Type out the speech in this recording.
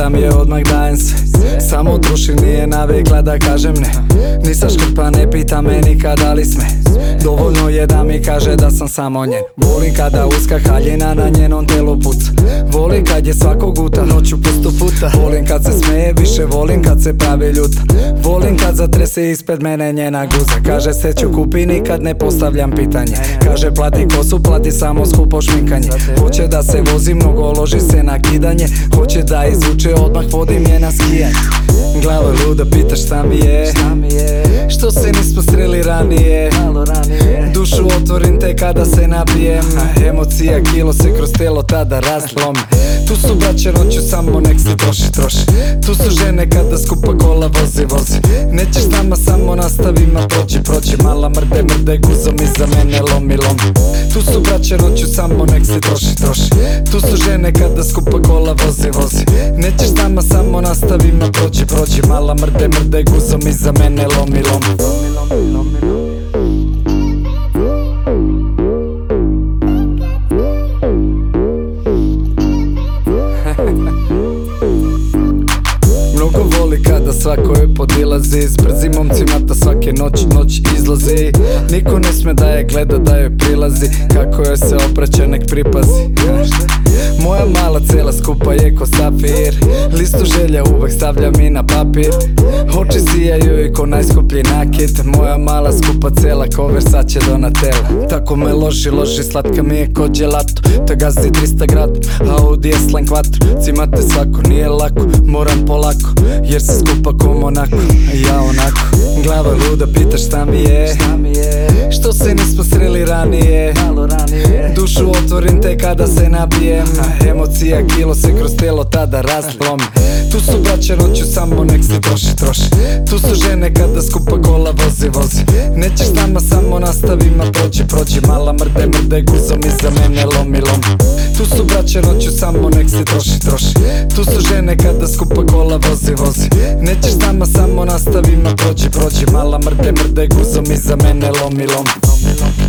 pitam je odmah dajem se. Samo druši nije navikla da kažem ne. Nisam škrpa, ne pita me nikad da li sme. Dovoljno je da mi kaže da sam samo njen. Volim kada uska haljina na njenom telu puca. Volim kad je svakog uta noću pusto puta. Volim kad se smeje više, volim kad se pravi ljuta. Volim kad zatrese ispred mene njena guza. Kaže se ću kupi, nikad ne postavljam pitanje. Kaže plati kosu, plati samo skupo šminkanje. Hoće da se vozi mnogo, loži se na kidanje. Hoće da izvuče, odmah vodim je na skijanje. Glava luda, pita šta mi je, što se nismo sreli ranije. Dušu otvorim te kada se napijem. Emocija kilo se kroz telo tada razlomi. Tu su braće noću, samo nek se troši. Tu su žene kada skupa kola vozi. Nećeš s nama, samo nastavima proći. Mala mrde guzom iza mene lomi. Tu su braće noću, samo nek se troši. Tu su žene kada skupa kola vozi. Nećeš s nama, samo nastavima proći. Mala mrde guzom iza mene lomi. Mnogo voli kada svako je podilazi. S brzim momcima ta svake noć izlazi. Niko ne sme da je gleda, da joj prilazi. Kako joj se obraća nek pripazi. Moja mala cela skupa je ko safir. Listu želja uvek stavljam i na papir. Oči sijaju i ko najskuplji nakit. Moja mala skupa cela ko Versace Donatella. Tako me loži, slatka mi je ko gelato. Ta gazi 300 grad, Audi S-Line Quattro. Cimate svako, nije lako, moram polako. Jer se skupa ko Monako, ja onako. Glava luda, pita šta mi je, što se nismo sreli ranije. Dušu otvorim te kada se napijem. Emocija kilo se kroz telo tada razlomi. Tu su braće noću, samo nek se troši. Tu su žene kada skupa kola vozi. Nećeš s nama, samo nastavima proći. Mala mrde guzom iza mene lomi. Tu su braće noću, samo nek se troši. Tu su žene kada skupa kola vozi. Nećeš s nama, samo nastavima proći. Mala mrde guzom iza mene lomi.